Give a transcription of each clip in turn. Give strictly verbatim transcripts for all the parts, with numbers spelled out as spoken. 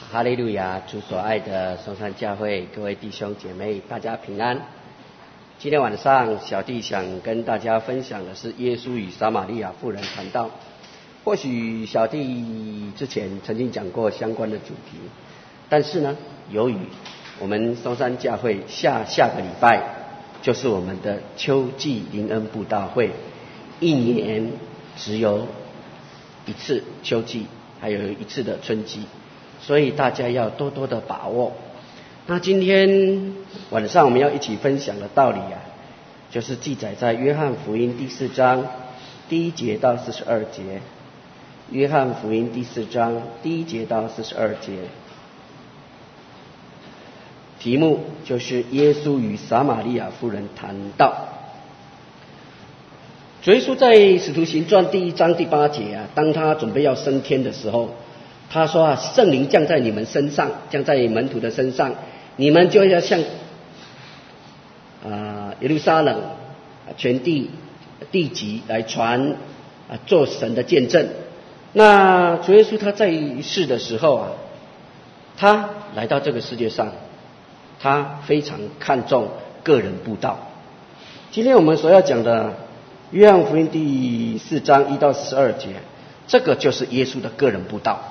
哈利路亚！主所爱的松山教会各位弟兄姐妹，大家平安。今天晚上小弟想跟大家分享的是耶稣与撒玛利亚妇人谈道。或许小弟之前曾经讲过相关的主题，但是呢，由于我们松山教会下下个礼拜就是我们的秋季灵恩布道会，一年只有一次秋季，还有一次的春季，所以大家要多多的把握。那今天晚上我们要一起分享的道理啊，就是记载在约翰福音第四章第一节到四十二节。约翰福音第四章第一节到四十二节，题目就是耶稣与撒玛利亚妇人谈道。主耶稣在使徒行传第一章第八节啊，当他准备要升天的时候，他说啊，圣灵降在你们身上，降在门徒的身上，你们就要向啊耶路撒冷全地地极来传啊，做神的见证。那主耶稣他在世的时候啊，他来到这个世界上，他非常看重个人布道。今天我们所要讲的约翰福音第四章一到十二节，这个就是耶稣的个人布道。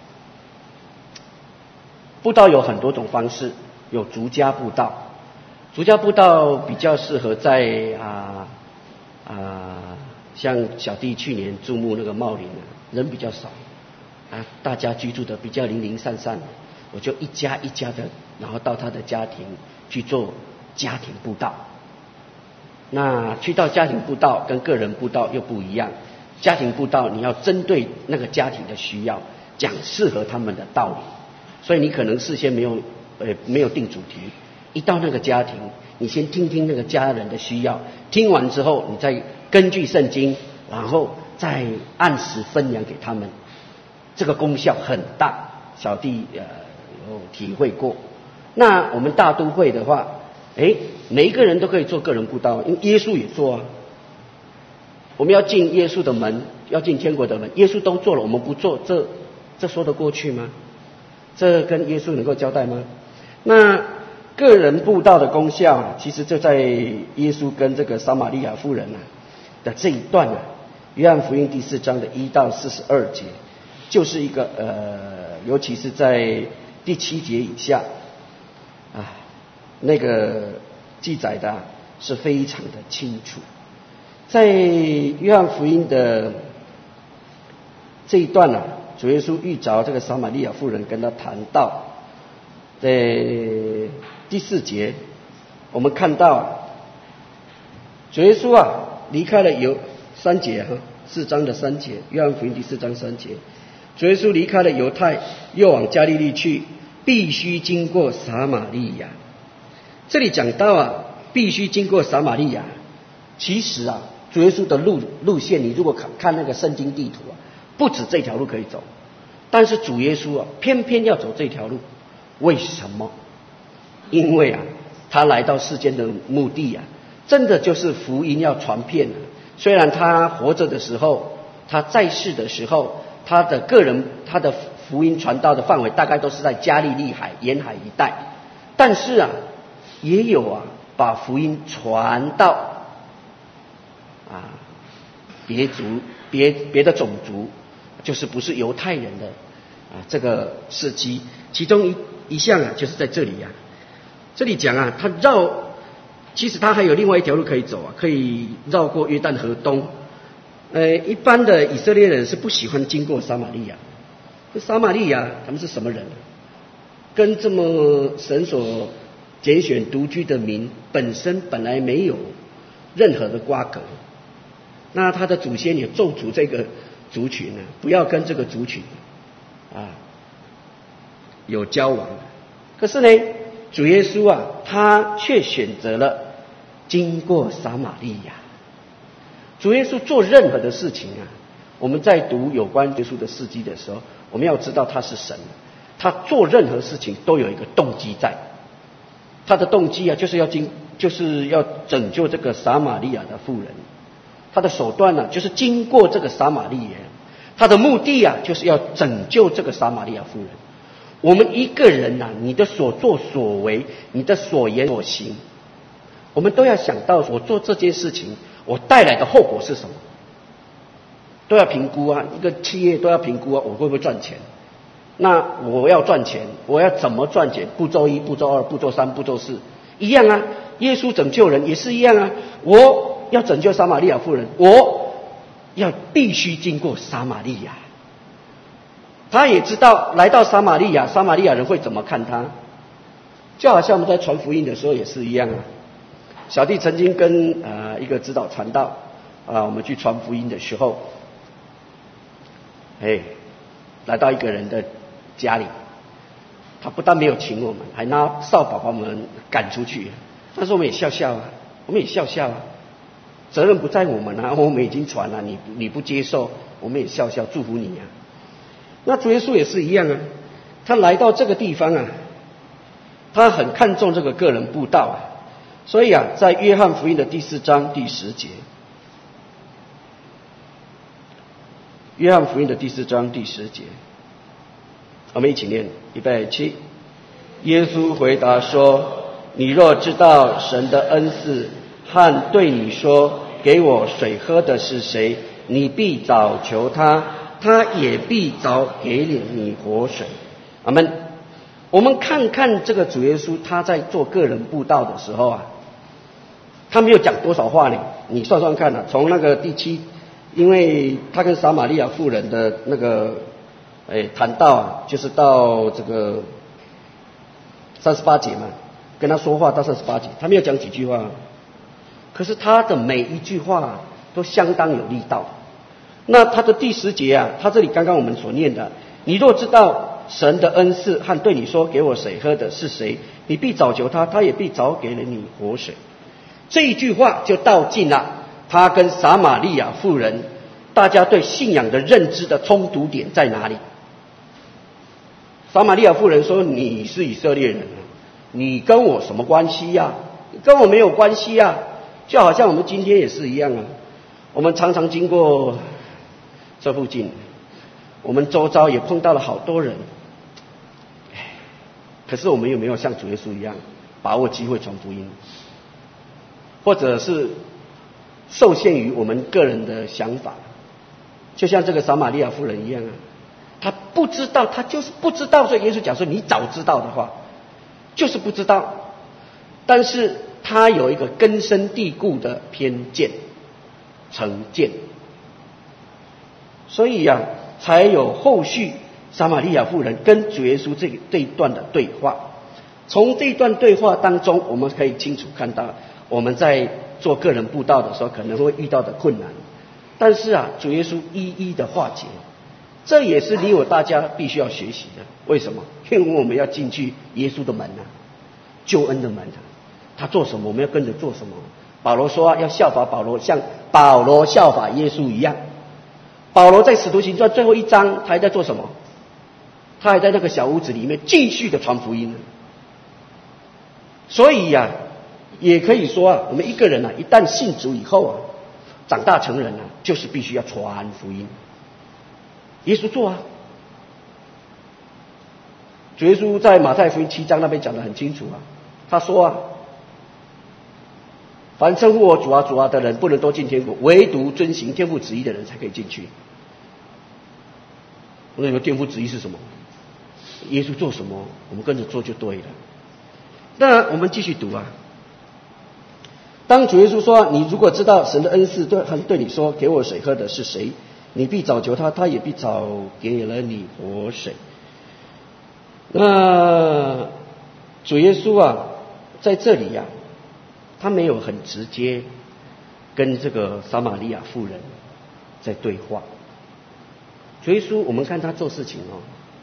布道有很多种方式，有逐家布道，逐家布道比较适合在啊啊，像小弟去年注目那个茂林啊，人比较少啊，大家居住的比较零零散散，我就一家一家的，然后到他的家庭去做家庭布道。那去到家庭布道跟个人布道又不一样，家庭布道你要针对那个家庭的需要，讲适合他们的道理，所以你可能事先没有呃没有定主题，一到那个家庭，你先听听那个家人的需要，听完之后，你再根据圣经，然后再按时分粮给他们，这个功效很大，小弟呃有体会过。那我们大都会的话，诶，每一个人都可以做个人布道，因为耶稣也做啊。我们要进耶稣的门，要进天国的门，耶稣都做了，我们不做，这这说得过去吗？这跟耶稣能够交代吗？那个人布道的功效啊，其实就在耶稣跟这个撒玛利亚妇人啊的这一段啊，约翰福音第四章的一到四十二节，就是一个呃，尤其是在第七节以下啊，那个记载的、啊、是非常的清楚。在约翰福音的这一段啊，主耶稣遇着这个撒玛利亚妇人跟他谈道，在第四节我们看到主耶稣啊离开了犹三节哈，四章的三节，约翰福音第四章三节，主耶稣离开了犹太，又往加利利去，必须经过撒玛利亚。这里讲到啊，必须经过撒玛利亚。其实啊，主耶稣的路路线，你如果看看那个圣经地图啊，不止这条路可以走，但是主耶稣啊，偏偏要走这条路。为什么？因为啊，他来到世间的目的啊，真的就是福音要传遍啊。虽然他活着的时候，他在世的时候，他的个人他的福音传道的范围大概都是在加利利海沿海一带，但是啊，也有啊把福音传到啊别族别别的种族，就是不是犹太人的啊这个事迹，其中一一项啊就是在这里啊，这里讲啊，他绕。其实他还有另外一条路可以走啊，可以绕过约旦河东。呃，一般的以色列人是不喜欢经过撒玛利亚。撒玛利亚他们是什么人？跟这么神所拣选独居的民本身本来没有任何的瓜葛。那他的祖先也咒诅这个族群呢、啊，不要跟这个族群啊有交往。可是呢，主耶稣啊，他却选择了经过撒玛利亚。主耶稣做任何的事情啊，我们在读有关耶稣的事迹的时候，我们要知道他是神，他做任何事情都有一个动机在。他的动机啊，就是要经，就是要拯救这个撒玛利亚的妇人。他的手段呢、啊，就是经过这个撒玛利亚。他的目的啊，就是要拯救这个撒玛利亚妇人。 我们一个人呐、啊，你的所作所为，你的所言所行，我们都要想到我做这件事情，我带来的后果是什么，都要评估啊。一个企业都要评估啊，我会不会赚钱？那我要赚钱，我要怎么赚钱？步骤一、步骤二、步骤三、步骤四，一样啊。耶稣拯救人也是一样啊。我要拯救撒玛利亚妇人，我要必须经过撒玛利亚。他也知道来到撒玛利亚，撒玛利亚人会怎么看他，就好像我们在传福音的时候也是一样啊。小弟曾经跟呃一个指导传道啊、呃，我们去传福音的时候，哎，来到一个人的家里，他不但没有请我们，还拿扫把把我们赶出去。但是我们也笑笑啊，我们也笑笑啊，责任不在我们啊，我们已经传了，你你不接受，我们也笑笑祝福你啊。那主耶稣也是一样啊，他来到这个地方啊，他很看重这个个人布道啊，所以啊，在约翰福音的第四章第十节，约翰福音的第四章第十节，我们一起念，预备起。耶稣回答说：你若知道神的恩赐和对你说给我水喝的是谁，你必早求他，他也必早给你活水。阿们。我们看看这个主耶稣，他在做个人布道的时候啊，他没有讲多少话呢？你算算看啊，从那个第七，因为他跟撒玛利亚妇人的那个哎谈到啊，就是到这个三十八节嘛，跟他说话到三十八节，他没有讲几句话，可是他的每一句话都相当有力道。那他的第十节啊，他这里刚刚我们所念的，你若知道神的恩赐和对你说给我水喝的是谁，你必早求他，他也必早给了你活水。这一句话就道尽了他跟撒玛利亚妇人大家对信仰的认知的冲突点在哪里。撒玛利亚妇人说：你是以色列人，你跟我什么关系呀、啊？跟我没有关系呀、啊。就好像我们今天也是一样啊，我们常常经过这附近，我们周遭也碰到了好多人，可是我们有没有像主耶稣一样把握机会传福音，或者是受限于我们个人的想法，就像这个撒玛利亚妇人一样啊，他不知道，他就是不知道。所以耶稣讲说，你早知道的话，就是不知道，但是他有一个根深蒂固的偏见、成见，所以呀、啊，才有后续撒玛利亚妇人跟主耶稣这这一段的对话。从这一段对话当中，我们可以清楚看到我们在做个人布道的时候可能会遇到的困难，但是啊，主耶稣一一的化解，这也是你我大家必须要学习的。为什么？因为我们要进去耶稣的门啊，救恩的门啊，他做什么我们要跟着做什么。保罗说啊，要效法保罗，像保罗效法耶稣一样。保罗在使徒行传最后一章，他还在做什么？他还在那个小屋子里面继续的传福音。所以呀、啊，也可以说啊，我们一个人啊，一旦信主以后啊，长大成人啊，就是必须要传福音。耶稣做啊，主耶稣在马太福音七章那边讲得很清楚啊，他说啊，凡称呼我主啊主啊的人，不能都进天国，唯独遵行天父旨意的人才可以进去。那个天父旨意是什么？耶稣做什么，我们跟着做就对了。那我们继续读啊。当主耶稣说：“你如果知道神的恩赐对对你说给我水喝的是谁，你必早求他，他也必早给了你活水。”那主耶稣啊，在这里呀、啊，他没有很直接跟这个撒玛利亚妇人在对话。主耶稣，我们看他做事情哦，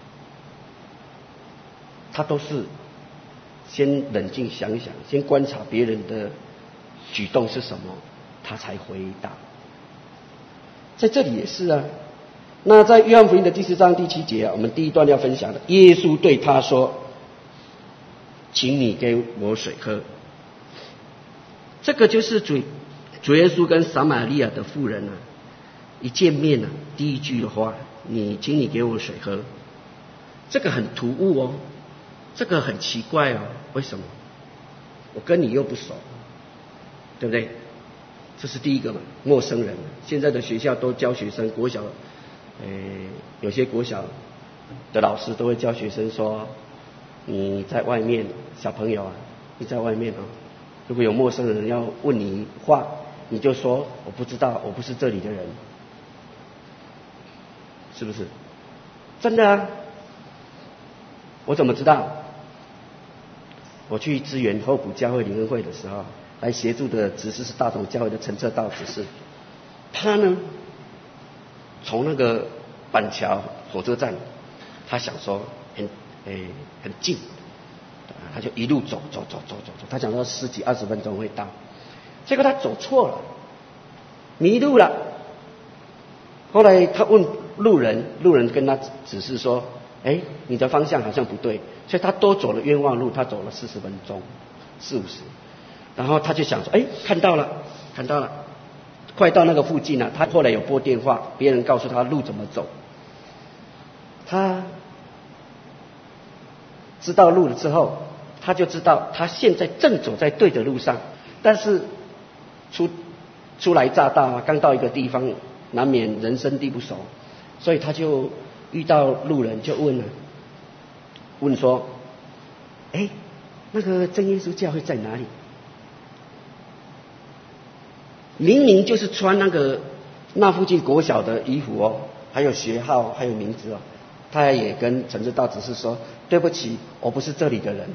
他都是先冷静想想，先观察别人的举动是什么，他才回答。在这里也是啊。那在约翰福音的第四章第七节啊，我们第一段要分享的，耶稣对他说：“请你给我水喝。”这个就是主主耶稣跟撒玛利亚的妇人啊，一见面啊，第一句的话，你请你给我水喝。 这个很突兀哦，这个很奇怪哦，为什么？我跟你又不熟，对不对？这是第一个嘛，陌生人。现在的学校都教学生，国小，呃，有些国小的老师都会教学生说，你在外面，小朋友啊，你在外面哦，如果有陌生人要问你话，你就说我不知道，我不是这里的人，是不是？真的啊，我怎么知道？我去支援后埔教会灵恩会的时候，来协助的执事是大同教会的陈策道执事，他呢，从那个板桥火车站，他想说很诶很近，他就一路走走走走走走，他想说十几二十分钟会到，结果他走错了，迷路了。后来他问路人，路人跟他指示说：“哎，你的方向好像不对。”所以他多走了冤枉路，他走了四十分钟，四五十。然后他就想说：“哎，看到了，看到了，快到那个附近了。”他后来有拨电话，别人告诉他路怎么走。他知道路了之后，他就知道他现在正走在对的路上，但是初初来乍到啊，刚到一个地方，难免人生地不熟，所以他就遇到路人，就问了，问说：“哎，那个真耶稣教会在哪里？”明明就是穿那个那附近国小的衣服哦，还有学号，还有名字哦。他也跟陈志道执事说：“对不起，我不是这里的人，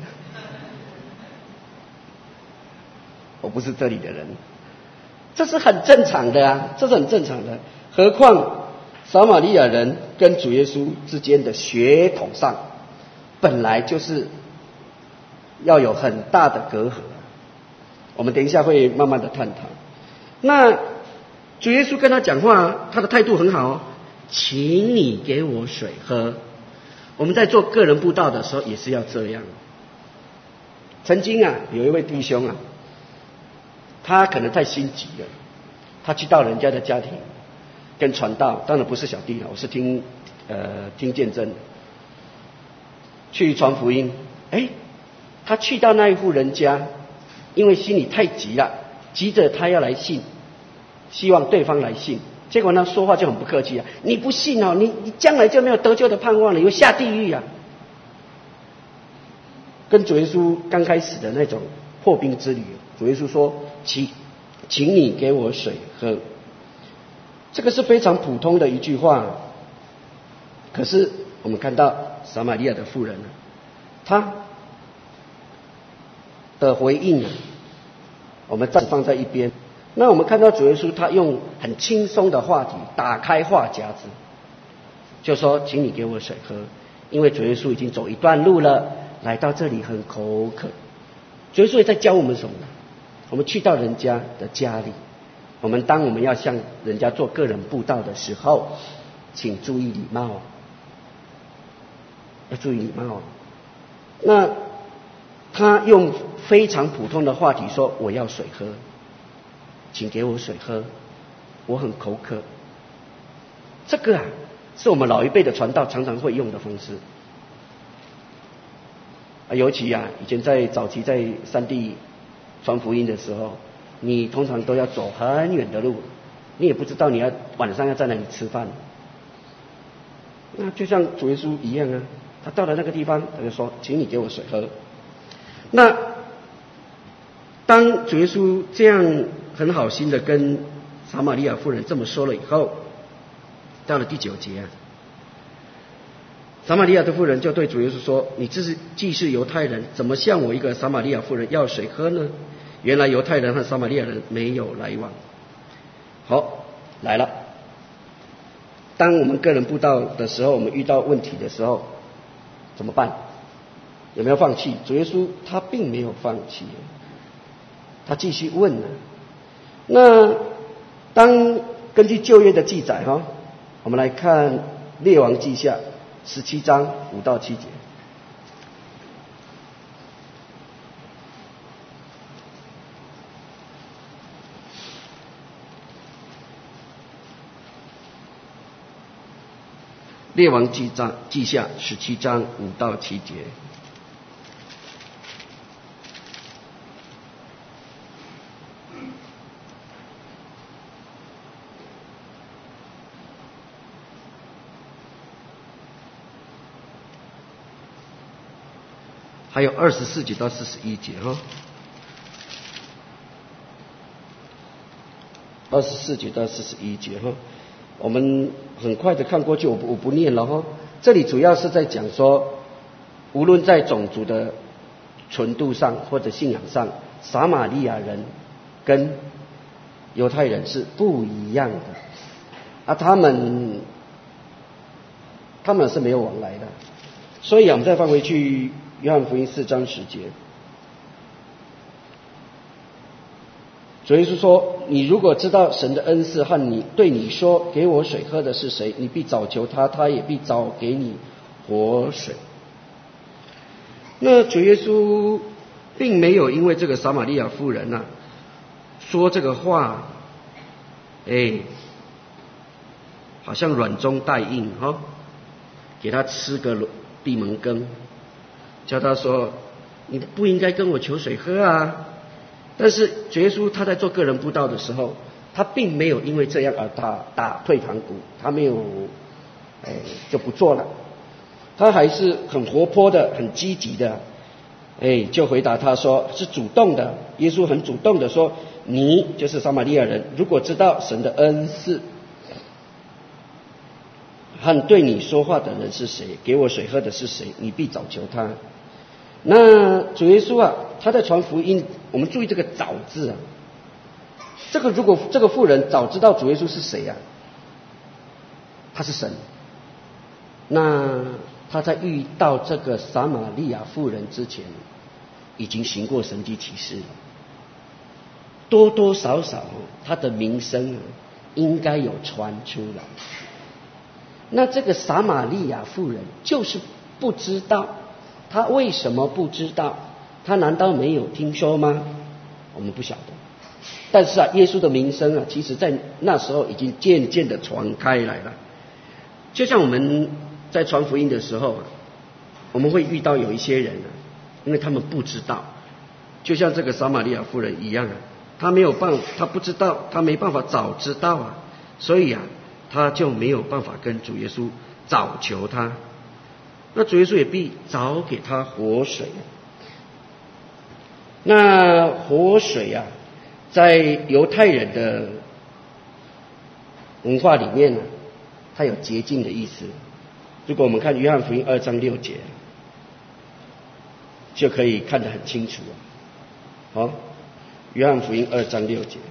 我不是这里的人。”这是很正常的啊，这是很正常的。何况撒玛利亚人跟主耶稣之间的血统上，本来就是要有很大的隔阂。我们等一下会慢慢的探讨。那主耶稣跟他讲话，他的态度很好哦，请你给我水喝。我们在做个人布道的时候也是要这样。曾经啊，有一位弟兄啊，他可能太心急了，他去到人家的家庭跟传道，当然不是小弟了，我是听呃听见证，去传福音。哎，他去到那一户人家，因为心里太急了，急着他要来信，希望对方来信。结果呢，说话就很不客气啊！你不信哦，你你将来就没有得救的盼望了，你会下地狱啊！跟主耶稣刚开始的那种破冰之旅，主耶稣说：“请，请你给我水喝。”这个是非常普通的一句话。可是我们看到撒玛利亚的妇人，她的回应啊，我们暂放在一边。那我们看到主耶稣他用很轻松的话题打开话匣子，就说：“请你给我水喝。”因为主耶稣已经走一段路了，来到这里很口渴。主耶稣也在教我们什么呢？我们去到人家的家里，我们当我们要向人家做个人布道的时候，请注意礼貌，要注意礼貌。那他用非常普通的话题说：“我要水喝。”请给我水喝，我很口渴。这个啊，是我们老一辈的传道常常会用的方式。啊，尤其啊，以前在早期在山地传福音的时候，你通常都要走很远的路，你也不知道你要晚上要在哪里吃饭。那就像主耶稣一样啊，他到了那个地方，他就说：“请你给我水喝。”那当主耶稣这样很好心的跟撒玛利亚妇人这么说了以后，到了第九节啊，撒玛利亚的妇人就对主耶稣说：“你这是既是犹太人，怎么向我一个撒玛利亚妇人要水喝呢？”原来犹太人和撒玛利亚人没有来往。好，来了。当我们个人布道的时候，我们遇到问题的时候怎么办？有没有放弃？主耶稣他并没有放弃，他继续问了。那当根据旧约的记载哈，我们来看列王记下十七章五到七节。 列王记章记下十七章五到七节。还有二十四节到四十一节哈，二十四节到四十一节哈，我们很快的看过去，我不我不念了哈。这里主要是在讲说，无论在种族的纯度上或者信仰上，撒玛利亚人跟犹太人是不一样的啊，他们他们是没有往来的。所以啊，我们再翻回去约翰福音四章十节，主耶稣说：“你如果知道神的恩赐和你对你说给我水喝的是谁，你必早求他，他也必早给你活水。”那主耶稣并没有因为这个撒玛利亚妇人啊说这个话，哎，好像软中带硬哈、哦，给他吃个闭门羹，叫他说：“你不应该跟我求水喝啊。”但是主耶稣他在做个人布道的时候，他并没有因为这样而打打退堂鼓，他没有哎就不做了，他还是很活泼的，很积极的，哎就回答他说是主动的。耶稣很主动的说：“你就是撒玛利亚人，如果知道神的恩赐和对你说话的人是谁，给我水喝的是谁，你必早求他。”那主耶稣啊，他在传福音，我们注意这个早字啊，这个如果这个妇人早知道主耶稣是谁啊，他是神，那他在遇到这个撒玛利亚妇人之前，已经行过神迹奇事了，多多少少他的名声啊应该有传出来。那这个撒玛利亚妇人就是不知道。他为什么不知道？他难道没有听说吗？我们不晓得。但是啊，耶稣的名声啊，其实在那时候已经渐渐的传开来了。就像我们在传福音的时候啊，我们会遇到有一些人啊，因为他们不知道，就像这个撒玛利亚妇人一样啊，他没有办法，他不知道，他没办法早知道啊，所以啊，他就没有办法跟主耶稣早求他。那主耶稣也必早给他活水。那活水啊，在犹太人的文化里面呢、啊，它有洁净的意思。如果我们看约翰福音二章六节，就可以看得很清楚了。好，约翰福音二章六节，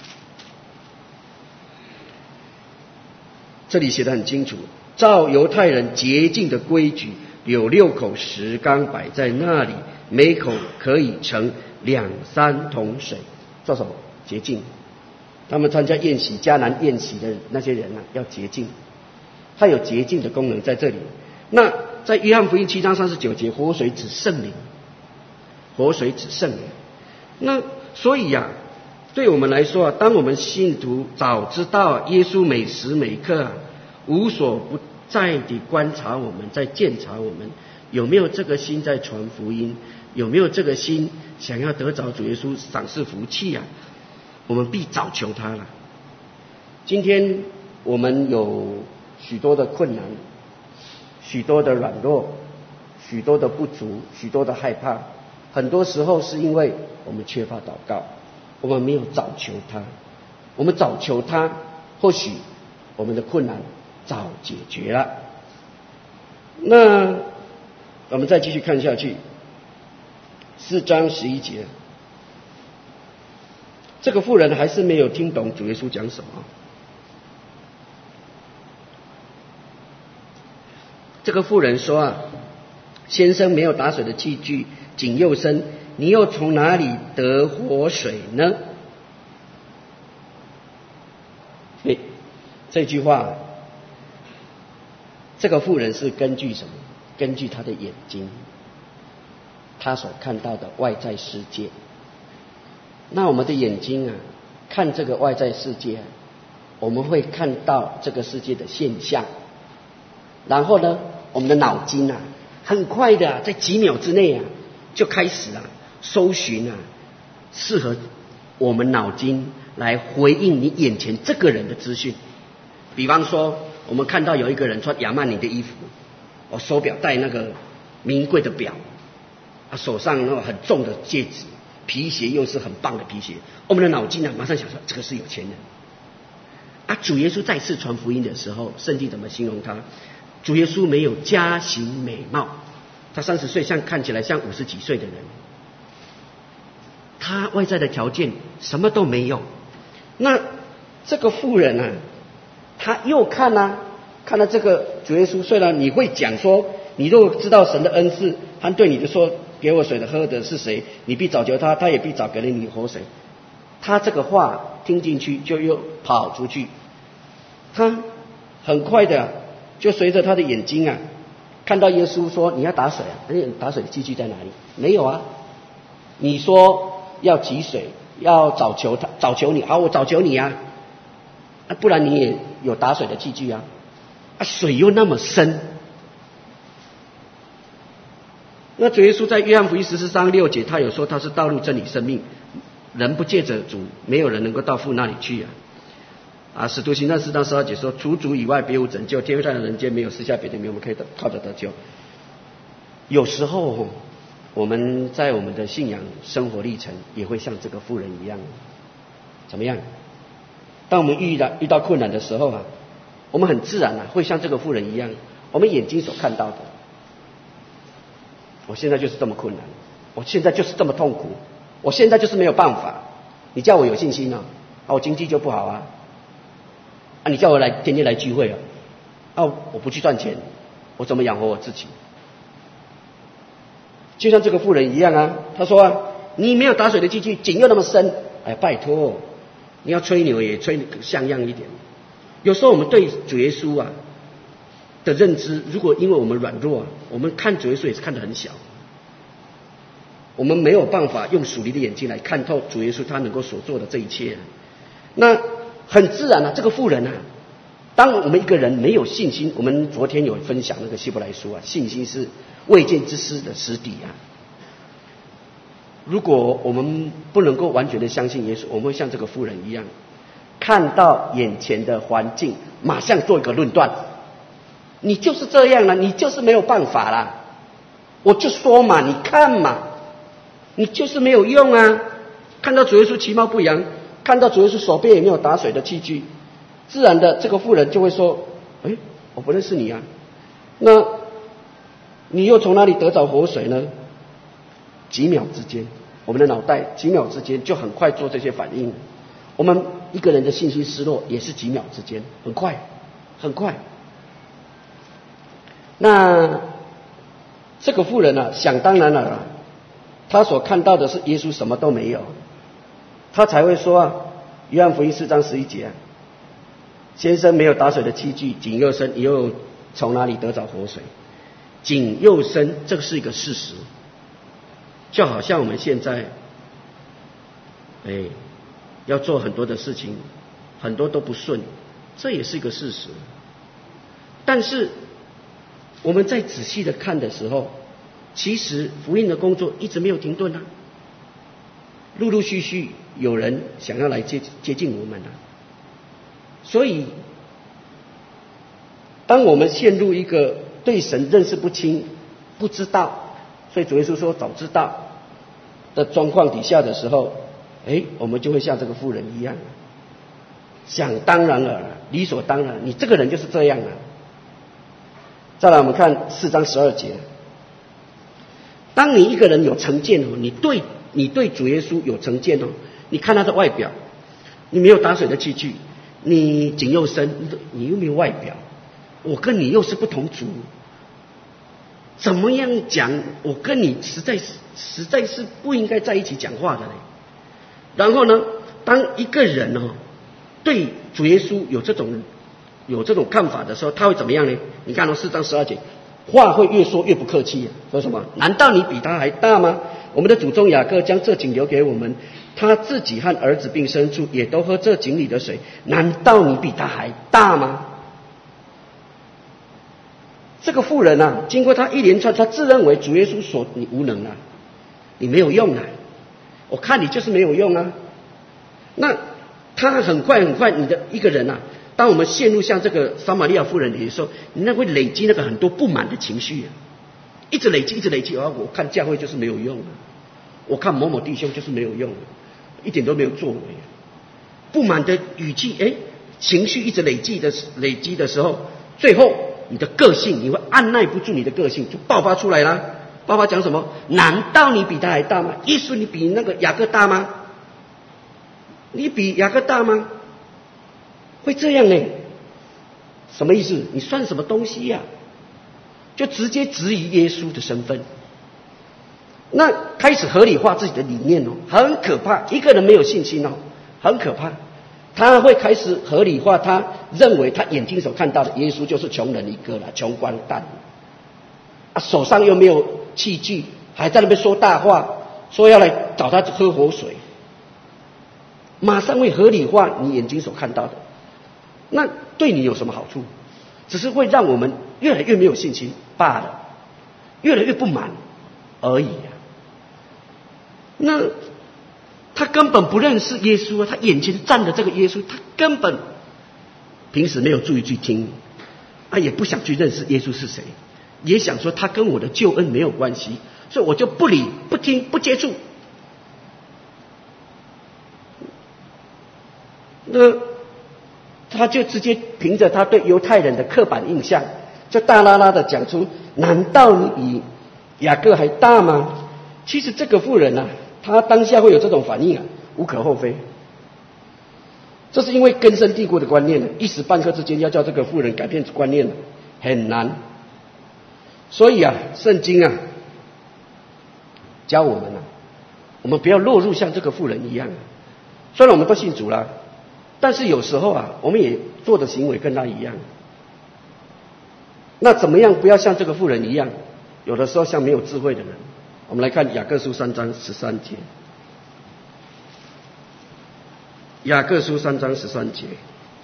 这里写得很清楚。照犹太人洁净的规矩，有六口石缸摆在那里，每口可以盛两三桶水。做什么？洁净。他们参加宴席，迦南宴席的那些人啊，要洁净，它有洁净的功能在这里。那在约翰福音七章三十九节，活水指圣灵，活水指圣灵。那所以呀、啊，对我们来说啊，当我们信徒早知道耶稣每时每刻啊，无所不在地观察我们，在鉴察我们有没有这个心在传福音，有没有这个心想要得着主耶稣赏赐福气啊，我们必早求他了。今天我们有许多的困难，许多的软弱，许多的不足，许多的害怕，很多时候是因为我们缺乏祷告，我们没有早求他。我们早求他，或许我们的困难早解决了。那我们再继续看下去，四章十一节，这个妇人还是没有听懂主耶稣讲什么。这个妇人说啊，先生没有打水的器具，井又深，你又从哪里得活水呢？对，这句话，这个妇人是根据什么？根据她的眼睛，她所看到的外在世界。那我们的眼睛啊，看这个外在世界，我们会看到这个世界的现象， 然后呢，我们的脑筋啊，很快的、啊、在几秒之内啊，就开始啊搜寻啊适合我们脑筋来回应你眼前这个人的资讯。比方说，我们看到有一个人穿亚曼尼的衣服，哦，手表戴那个名贵的表，啊，手上那种很重的戒指，皮鞋又是很棒的皮鞋，我们的脑筋啊马上想说这个是有钱人。啊，主耶稣再次传福音的时候，圣经怎么形容他？主耶稣没有家型美貌，他三十岁像看起来像五十几岁的人，他外在的条件什么都没有。那这个妇人啊，他又看啊，看到这个主耶稣，虽然你会讲说，你若知道神的恩赐，他对你就说给我水的喝的是谁，你必早求他，他也必早给了你活水。他这个话听进去，就又跑出去，他很快的就随着他的眼睛啊，看到耶稣说你要打水啊，而且打水的器具在哪里？没有啊。你说要汲水，要早求他，早求你，好，我早求你啊，啊，不然你也有打水的器具啊，啊，水又那么深。那主耶稣在约翰福音十四章六节，他有说他是道路、真理、生命，人不借着主，没有人能够到父那里去啊。啊，使徒行传四章十二节说，除主以外别无拯救，天父在人间没有私下别的名，我们可以靠着得救。有时候我们在我们的信仰生活历程也会像这个妇人一样，怎么样？当我们遇到遇到困难的时候啊，我们很自然啊会像这个妇人一样，我们眼睛所看到的，我现在就是这么困难，我现在就是这么痛苦，我现在就是没有办法。你叫我有信心啊，啊我经济就不好啊，啊你叫我来天天来聚会啊，啊我不去赚钱，我怎么养活我自己？就像这个妇人一样啊，他说啊，你没有打水的器具，井又那么深，哎拜托，你要吹牛也吹像样一点。有时候我们对主耶稣啊的认知，如果因为我们软弱啊，我们看主耶稣也是看得很小，我们没有办法用属灵的眼睛来看透主耶稣他能够所做的这一切。那很自然啊，这个妇人啊，当我们一个人没有信心，我们昨天有分享那个希伯来书啊，信心是未见之事的实底啊。如果我们不能够完全的相信耶稣，我们会像这个妇人一样，看到眼前的环境，马上做一个论断，你就是这样了，你就是没有办法啦，我就说嘛，你看嘛，你就是没有用啊。看到主耶稣其貌不扬，看到主耶稣手边也没有打水的器具，自然的这个妇人就会说，哎，我不认识你啊，那你又从哪里得着活水呢？几秒之间，我们的脑袋几秒之间就很快做这些反应。我们一个人的信心失落也是几秒之间，很快很快。那这个妇人啊，想当然了啊，他所看到的是耶稣什么都没有，他才会说啊，约翰福音四章十一节啊，先生没有打水的器具，井又深，你又从哪里得着活水？井又深，这个是一个事实。就好像我们现在，哎，要做很多的事情，很多都不顺，这也是一个事实。但是我们在仔细的看的时候，其实福音的工作一直没有停顿啊，陆陆续续有人想要来接接近我们啊。所以，当我们陷入一个对神认识不清、不知道，所以主耶稣说早知道的状况底下的时候，哎，我们就会像这个妇人一样，想当然了，理所当然，你这个人就是这样了。再来我们看四章十二节，当你一个人有成见哦，你对你对主耶稣有成见哦，你看他的外表，你没有打水的器具，你井又深，你又没有外表，我跟你又是不同族，怎么样讲？我跟你实在是实在是不应该在一起讲话的嘞。然后呢，当一个人哦对主耶稣有这种有这种看法的时候，他会怎么样呢？你看到四章十二节，话会越说越不客气，说什么？难道你比他还大吗？我们的祖宗雅各将这井留给我们，他自己和儿子并牲畜也都喝这井里的水，难道你比他还大吗？ 这个妇人啊，经过他一连串，他自认为主耶稣说你无能啊，你没有用啊，我看你就是没有用啊。那他很快很快，你的一个人啊，当我们陷入像这个撒玛利亚妇人里的时候，你那会累积那个很多不满的情绪啊，一直累积，一直累积。啊，我看教会就是没有用啊，我看某某弟兄就是没有用啊，一点都没有作为啊。不满的语气，哎，情绪一直累积的累积的时候，最后你的个性，你会按耐不住你的个性，就爆发出来了。爆发讲什么？难道你比他还大吗？耶稣，你比那个雅各大吗？你比雅各大吗？会这样呢？什么意思？你算什么东西呀、啊？就直接质疑耶稣的身份。那开始合理化自己的理念哦，很可怕。一个人没有信心哦，很可怕。他会开始合理化，他认为他眼睛所看到的耶稣就是穷人一个了，穷光蛋啊，手上又没有器具，还在那边说大话，说要来找他喝活水，马上会合理化你眼睛所看到的。那对你有什么好处？只是会让我们越来越没有信心罢了，越来越不满而已啊。那他根本不认识耶稣啊，他眼前站的这个耶稣，他根本平时没有注意去听啊，也不想去认识耶稣是谁，也想说他跟我的救恩没有关系，所以我就不理不听不接触。那他就直接凭着他对犹太人的刻板印象，就大啦啦的讲出：难道你比雅各还大吗？其实这个妇人啊，她当下会有这种反应啊，无可厚非。这是因为根深蒂固的观念，一时半刻之间要叫这个妇人改变观念很难。所以啊，圣经啊教我们啊，我们不要落入像这个妇人一样。虽然我们都信主了，但是有时候啊，我们也做的行为跟他一样。那怎么样不要像这个妇人一样？有的时候像没有智慧的人。我们来看雅各书三章十三节。雅各书三章十三节。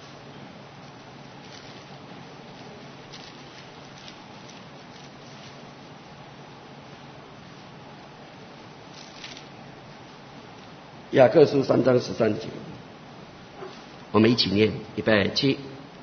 雅各书三章十三节，我们一起念，预备起。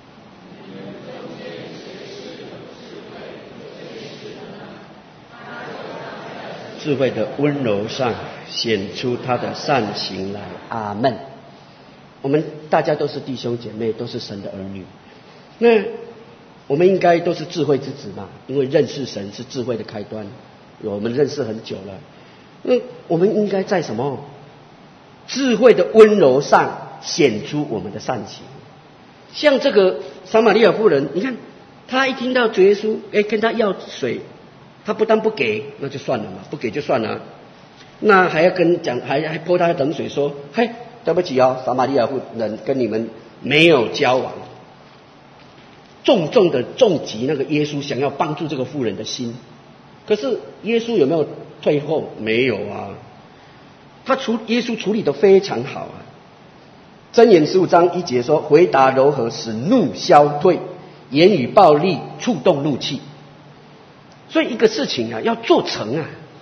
智慧的温柔上显出他的善行来。阿们。我们大家都是弟兄姐妹，都是神的儿女。那我们应该都是智慧之子嘛，因为认识神是智慧的开端。我们认识很久了，那我们应该在什么智慧的温柔上显出我们的善行。像这个撒玛利亚妇人，你看她一听到主耶稣哎跟她要水，他不但不给，那就算了嘛，不给就算了，那还要跟讲，还还泼他冷水说：“嘿，对不起哦，撒玛利亚妇人跟你们没有交往。”重重的重击那个耶稣想要帮助这个妇人的心。可是耶稣有没有退后？没有啊，他处耶稣处理得非常好啊。箴言十五章一节说：“回答柔和，使怒消退；言语暴力，触动怒气。”所以一个事情啊，要做成啊。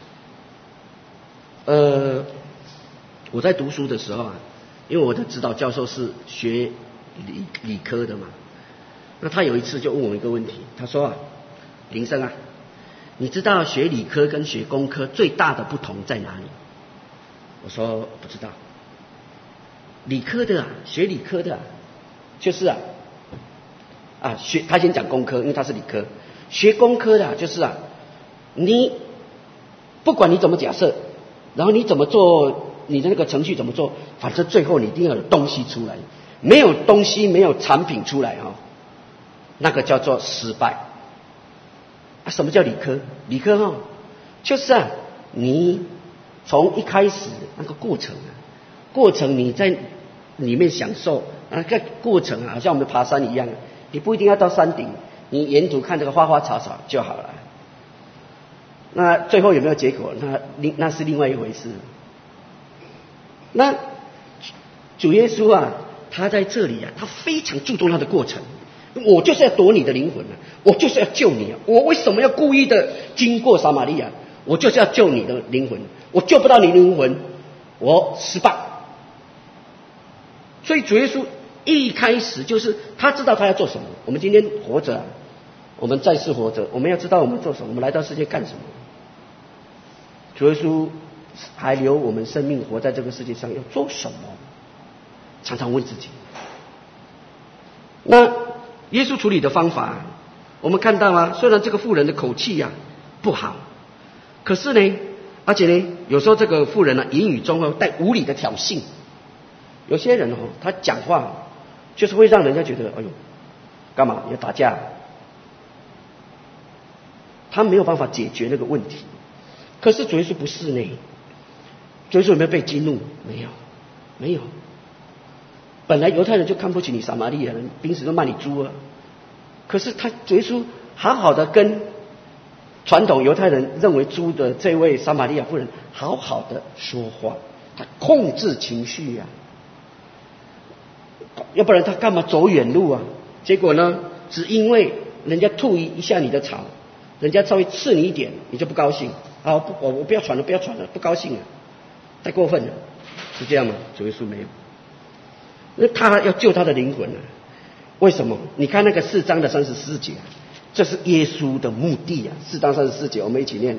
呃，我在读书的时候啊，因为我的指导教授是学理理科的嘛，那他有一次就问我一个问题，他说啊，林生啊，你知道学理科跟学工科最大的不同在哪里？我说不知道。理科的啊，学理科的啊，就是啊，啊学他先讲工科，因为他是理科。学工科的、啊、就是啊，你不管你怎么假设，然后你怎么做，你的那个程序怎么做，反正最后你一定要有东西出来。没有东西，没有产品出来哦，那个叫做失败。啊，什么叫理科？理科哦，就是啊，你从一开始那个过程啊，过程你在里面享受，那个过程啊，好像我们爬山一样，你不一定要到山顶。你沿途看这个花花草草就好了，那最后有没有结果？那那是另外一回事。那主耶稣啊，他在这里啊，他非常注重他的过程， 我就是要夺你的灵魂啊，我就是要救你啊！我为什么要故意的经过撒玛利亚？我就是要救你的灵魂，我救不到你的灵魂，我失败。所以主耶稣一开始就是他知道他要做什么。我们今天活着、啊，我们在世活着，我们要知道我们做什么，我们来到世界干什么。主耶稣还留我们生命活在这个世界上要做什么？常常问自己。那耶稣处理的方法，我们看到啊，虽然这个妇人的口气呀、啊、不好，可是呢，而且呢，有时候这个妇人呢、啊、言语中会带无理的挑衅。有些人哦，他讲话就是会让人家觉得，哎呦，干嘛要打架？他没有办法解决那个问题。可是主耶稣不是呢，主耶稣有没有被激怒？没有，没有。本来犹太人就看不起你撒玛利亚人，平时都骂你猪啊。可是他主耶稣好好的跟传统犹太人认为猪的这位撒玛利亚妇人好好的说话，他控制情绪呀、啊，要不然他干嘛走远路啊？结果呢，只因为人家吐一下你的草，人家稍微刺你一点，你就不高兴。好，不，我我不要传了，不要传了，不高兴了，太过分了，是这样吗？主耶稣没有。那他要救他的灵魂啊？为什么？你看那个四章的三十四节，这是耶稣的目的啊！四章三十四节，我们一起念。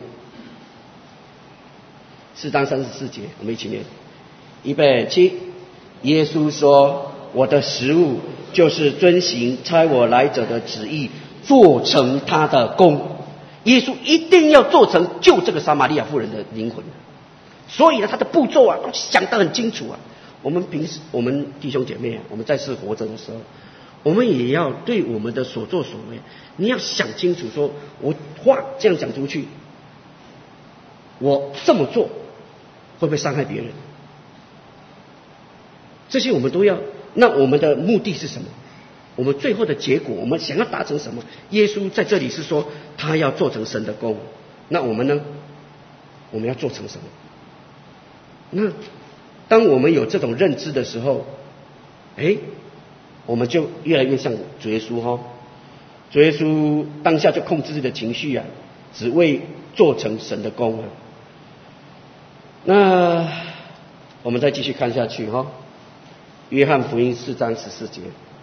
四章三十四节，我们一起念。预备起。耶稣说：“我的食物就是遵行差我来者的旨意，做成他的功。”耶稣一定要做成救这个撒玛利亚妇人的灵魂，所以呢，他的步骤啊，都想得很清楚啊。我们平时，我们弟兄姐妹啊，我们在世活着的时候，我们也要对我们的所作所为，你要想清楚说，我话这样讲出去，我这么做会不会伤害别人？这些我们都要。那我们的目的是什么？我们最后的结果，我们想要达成什么？耶稣在这里是说，他要做成神的功。那我们呢？我们要做成什么？那当我们有这种认知的时候，哎，我们就越来越像主耶稣哈、哦。主耶稣当下就控制自己的情绪啊，只为做成神的功啊。那我们再继续看下去哈、哦，约翰福音四章十四节。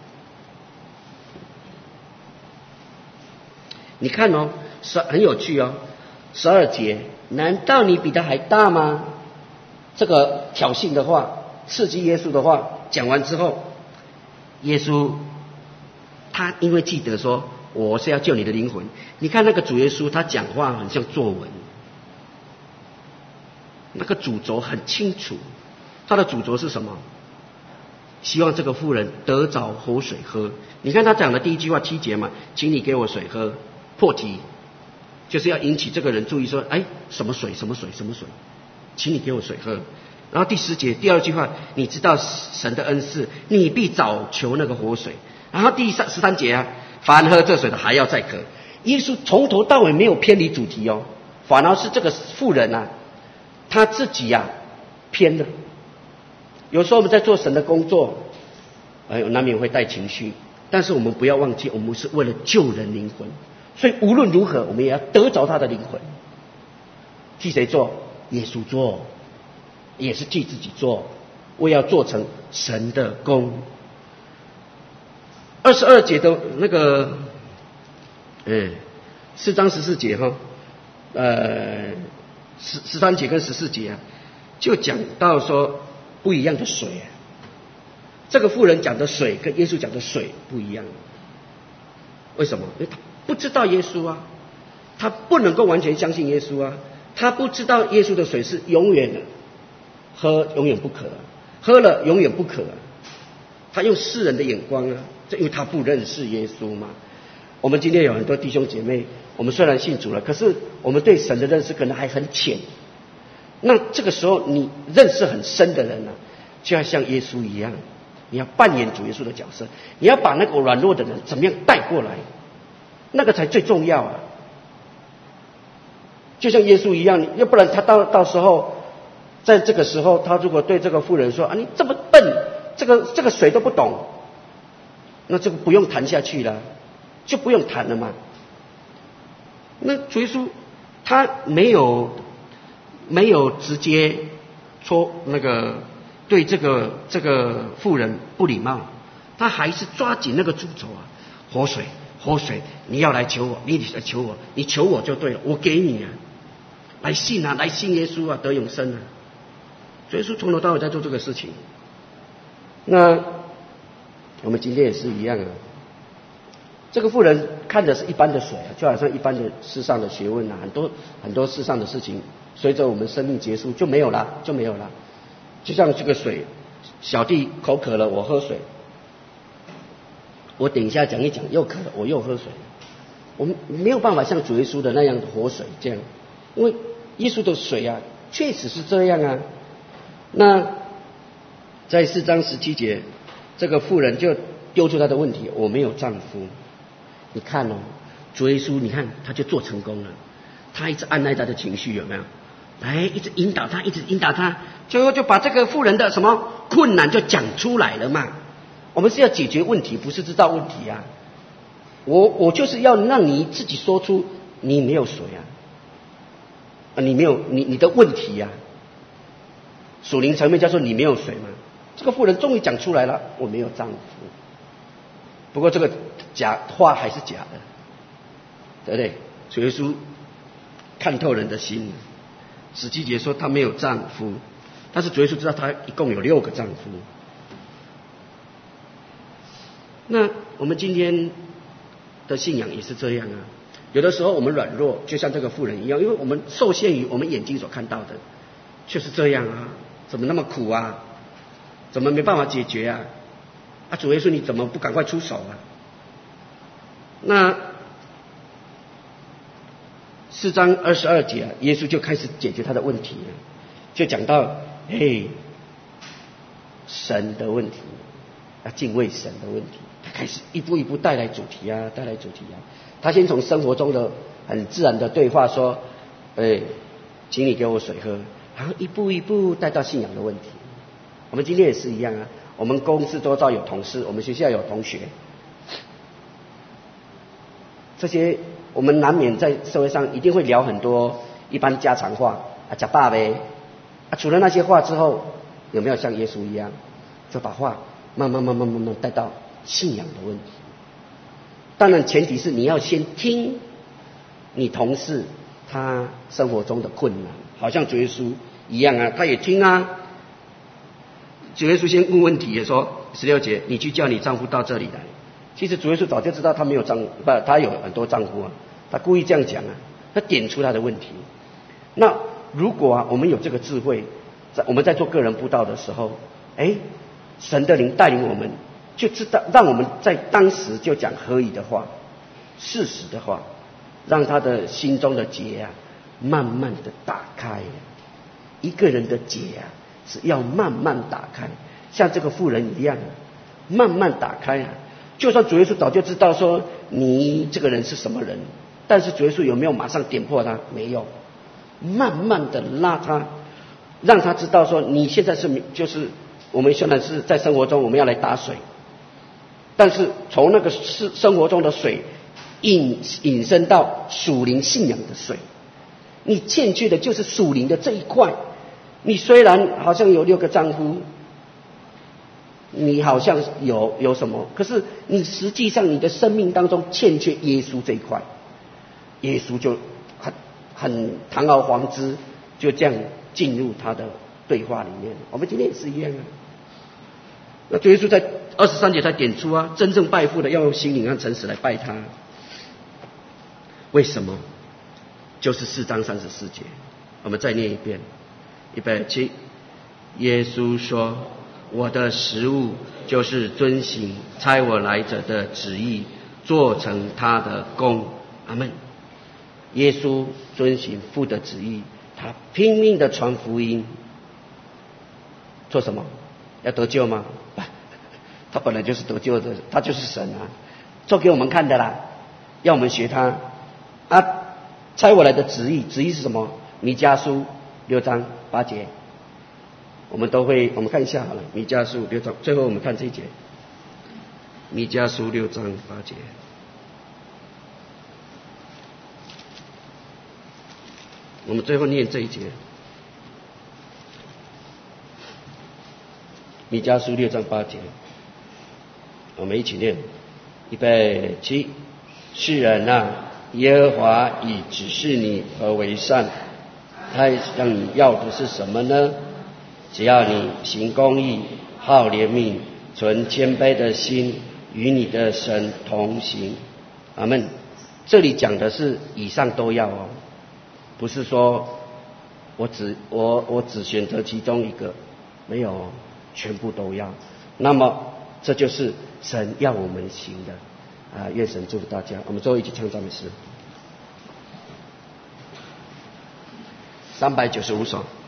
你看哦，是很有趣哦。十二节，难道你比他还大吗？这个挑衅的话，刺激耶稣的话讲完之后，耶稣他因为记得说我是要救你的灵魂。你看那个主耶稣，他讲话很像作文，那个主轴很清楚。他的主轴是什么？希望这个妇人得着活水喝。你看他讲的第一句话七节嘛，请你给我水喝。破题就是要引起这个人注意说，哎，什么水什么水什么水，请你给我水喝。然后第十节第二句话，你知道神的恩赐，你必早求那个活水。然后第三十三节啊，凡喝这水的还要再渴。耶稣从头到尾没有偏离主题哦，反而是这个妇人啊，他自己啊偏了。有时候我们在做神的工作，哎，难免会带情绪，但是我们不要忘记，我们是为了救人灵魂。所以无论如何，我们也要得着他的灵魂。替谁做？耶稣做，也是替自己做，我要做成神的功。二十二节的那个，嗯，四章十四节哈，呃，十十三节跟十四节啊，就讲到说不一样的水啊。这个妇人讲的水跟耶稣讲的水不一样，为什么？因为他不知道耶稣啊，他不能够完全相信耶稣啊，他不知道耶稣的水是永远的，喝永远不渴、啊，喝了永远不渴、啊。他用世人的眼光啊，这因为他不认识耶稣嘛。我们今天有很多弟兄姐妹，我们虽然信主了，可是我们对神的认识可能还很浅。那这个时候，你认识很深的人呢、啊，就要像耶稣一样，你要扮演主耶稣的角色，你要把那个软弱的人怎么样带过来。那个才最重要啊！就像耶稣一样，要不然他到到时候，在这个时候，他如果对这个妇人说：“啊，你这么笨，这个这个水都不懂。” 那这个不用谈下去了，就不用谈了嘛。那主耶稣他没有没有直接说那个对这个这个妇人不礼貌，他还是抓紧那个主轴啊，活水活水，你要来求我，你来求我，你求我就对了，我给你啊，来信啊，来信耶稣啊，得永生啊。主耶稣从头到尾在做这个事情。那我们今天也是一样啊。这个妇人看的是一般的水啊，就好像一般的世上的学问啊，很多很多世上的事情，随着我们生命结束就没有了，就没有了。就像这个水，小弟口渴了，我喝水。我等一下讲一讲，又渴了，我又喝水。我们没有办法像主耶稣的那样的活水这样，因为耶稣的水啊，确实是这样啊。那在四章十七节，这个妇人就丢出他的问题：我没有丈夫。你看哦，主耶稣，你看他就做成功了。他一直按捺他的情绪，有没有？来，一直引导他，一直引导他，最后就把这个妇人的什么困难就讲出来了嘛。我们是要解决问题，不是制造问题啊。我我就是要让你自己说出你没有水啊，啊，你没有你你的问题啊。属灵层面叫做你没有水嘛。这个妇人终于讲出来了，我没有丈夫。不过这个假话还是假的，对不对？主耶稣看透人的心。十七节说她没有丈夫，但是主耶稣知道她一共有六个丈夫。那我们今天的信仰也是这样啊。有的时候我们软弱，就像这个妇人一样，因为我们受限于我们眼睛所看到的，却是这样啊，怎么那么苦啊？怎么没办法解决啊？啊，主耶稣你怎么不赶快出手啊？那四章二十二节啊，耶稣就开始解决他的问题了，就讲到嘿神的问题，要敬畏神的问题。他开始一步一步带来主题啊，带来主题啊。他先从生活中的很自然的对话说，哎，请你给我水喝，然后一步一步带到信仰的问题。我们今天也是一样啊，我们公司周遭有同事，我们学校有同学，这些我们难免在社会上一定会聊很多一般家常话啊，假爸呗啊。除了那些话之后，有没有像耶稣一样，就把话慢慢慢慢慢慢带到信仰的问题？当然前提是你要先听你同事他生活中的困难，好像主耶稣一样啊，他也听啊。主耶稣先问问题，也说十六节，你去叫你丈夫到这里来。其实主耶稣早就知道他没有丈夫，不，他有很多丈夫啊，他故意这样讲啊，他点出他的问题。那如果啊，我们有这个智慧，在我们在做个人布道的时候，哎，神的灵带领我们，就知道让我们在当时就讲合宜的话，事实的话，让他的心中的结啊，慢慢的打开。一个人的结啊，是要慢慢打开，像这个妇人一样，慢慢打开啊。就算主耶稣早就知道说你这个人是什么人，但是主耶稣有没有马上点破他？没有，慢慢的拉他，让他知道说你现在是就是我们虽然是在生活中我们要来打水，但是从那个生活中的水引引申到属灵信仰的水，你欠缺的就是属灵的这一块。你虽然好像有六个丈夫，你好像有有什么，可是你实际上你的生命当中欠缺耶稣这一块，耶稣就很很堂而皇之就这样进入他的对话里面。我们今天也是一样啊。那主耶稣在二十三节才点出啊，真正拜父的要用心灵和诚实来拜他。为什么？就是四章三十四节，我们再念一遍。预备起，耶稣说，我的食物就是遵行差我来者的旨意，做成他的功。阿们。耶稣遵行父的旨意，他拼命的传福音，做什么？要得救吗？他本来就是得救的，他就是神啊，做给我们看的啦，要我们学他啊。差我来的旨意，旨意是什么？弥迦书六章八节，我们都会，我们看一下好了。弥迦书六章，最后我们看这一节。 弥迦书六章八节。我们最后念这一节。弥迦书六章八节，我们一起念，预备起。世人啊，耶和华已指示你何为善，他让你要的是什么呢？只要你行公义，好怜悯，存谦卑的心，与你的神同行。阿们。这里讲的是以上都要哦，不是说我只我我只选择其中一个，没有哦，全部都要。那么这就是神要我们行的啊！愿神祝福大家。我们最后一起唱赞美诗，三百九十五首。